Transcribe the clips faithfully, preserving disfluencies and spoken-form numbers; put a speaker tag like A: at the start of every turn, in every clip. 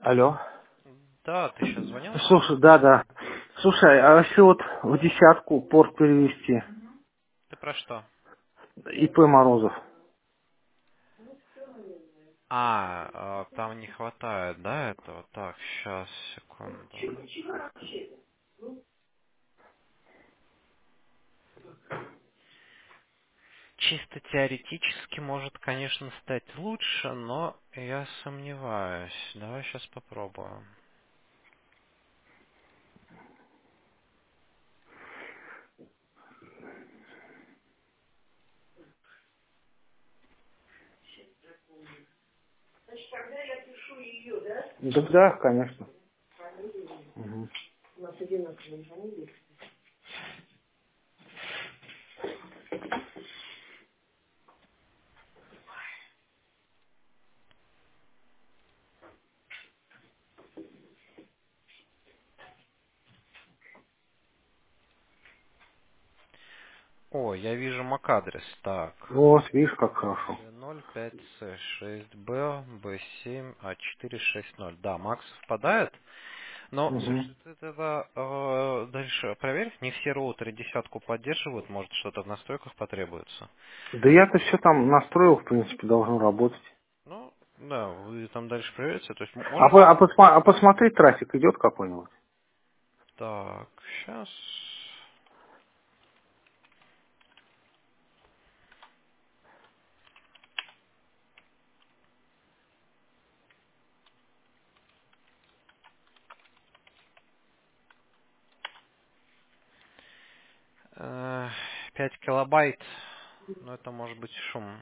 A: Алло.
B: Да, ты сейчас звонил?
A: Слушай, да, да. Слушай, а если вот в десятку порт перевести?
B: Ты про что?
A: ИП Морозов.
B: А, э, там не хватает, да, этого? Так, сейчас, секунду. Чисто теоретически может, конечно, стать лучше, но я сомневаюсь. Давай сейчас попробуем.
A: Да, да, конечно. Мгм.
B: О, я вижу мак-адрес. Так.
A: Вот, видишь, как хорошо.
B: ноль пять С шесть Б Б семь А четыре шесть ноль. Да, Макс совпадает. Но,
A: Угу.
B: слушай, ты тогда э, дальше проверь, не все роутеры десятку поддерживают, может что-то в настройках потребуется.
A: Да я-то все там настроил, в принципе, должно работать.
B: Ну, да, вы там дальше проверите, то есть
A: А, по-
B: можешь...
A: а, посма- а посмотри, трафик идет какой-нибудь?
B: Так, сейчас... пять килобайт, но это может быть шум.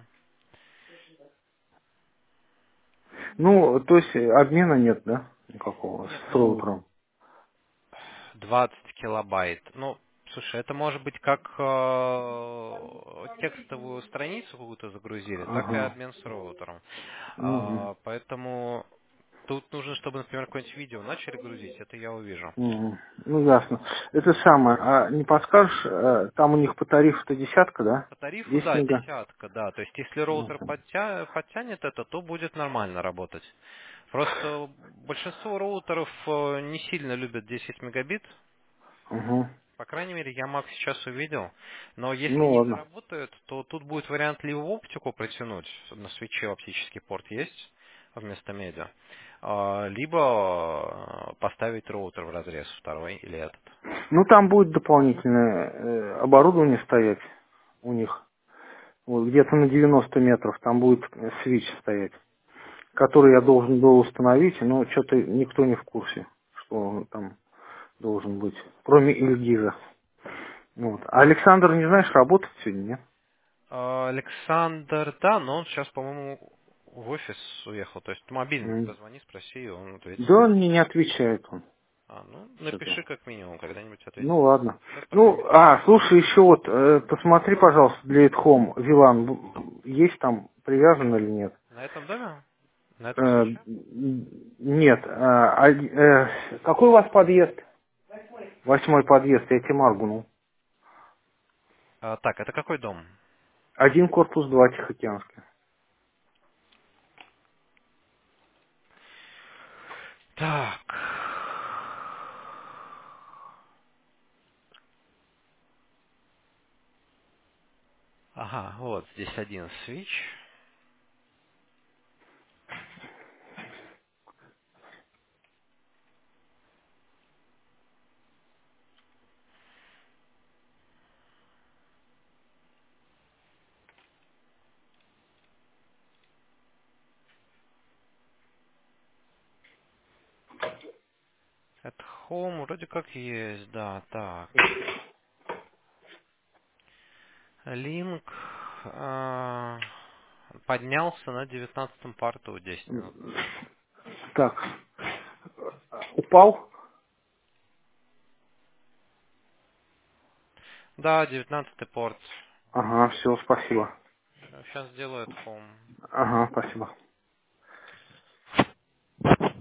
A: Ну, то есть э, обмена нет, да? Никакого
B: Нет,
A: с
B: ну,
A: роутером.
B: двадцать килобайт. Ну, слушай, это может быть как э, текстовую страницу какую-то загрузили, так и
A: Ага.
B: обмен с роутером.
A: Угу.
B: А, поэтому тут нужно, чтобы, например, какое-нибудь видео начали грузить, это я увижу.
A: Угу. Ну, ясно. Это самое, а не подскажешь, э, там у них по тарифу-то десятка, да?
B: По тарифу,
A: десять
B: да,
A: мега?
B: десятка, да. То есть, если роутер
A: Угу.
B: подтя- подтянет это, то будет нормально работать. Просто большинство роутеров э, не сильно любят десять мегабит.
A: Угу.
B: По крайней мере, я Mac сейчас увидел. Но если
A: Ну,
B: не
A: ладно.
B: заработает, то тут будет вариант либо в оптику протянуть, на свече оптический порт есть вместо медиа, а, либо э, поставить роутер в разрез второй или этот.
A: Ну, там будет дополнительное э, оборудование стоять у них. Вот, где-то на девяносто метров там будет э, свич стоять, который я должен был установить, но что-то никто не в курсе, что он там должен быть, кроме Ильгиза. Вот. А Александр, не знаешь, работает сегодня, нет?
B: А, Александр, да, но он сейчас, по-моему, в офис уехал. То есть мобильник
A: М.
B: позвони, спроси, и он ответит.
A: Да, он мне не отвечает он.
B: А, ну,
A: Что-то.
B: напиши как минимум, когда-нибудь ответит.
A: Ну ладно.
B: Сейчас, по крайней
A: Ну,
B: мере,
A: а, слушай, еще вот, э, посмотри, пожалуйста, для Эдхом, Вилан, б- есть там привязан или нет?
B: на этом доме, на этом
A: Э,
B: свече.
A: нет. А, а, э, какой у вас подъезд? Восьмой подъезд, я тебе моргнул.
B: А, так, это какой дом?
A: Один корпус, два Тихоокеанский.
B: Так. Ага, вот здесь один свич. Это Home вроде как есть, да, так. Линк а, поднялся на девятнадцатом порту десять минут назад.
A: Так, упал?
B: Да, девятнадцатый порт.
A: Ага, все, спасибо.
B: Сейчас сделаю это Home.
A: Ага, спасибо.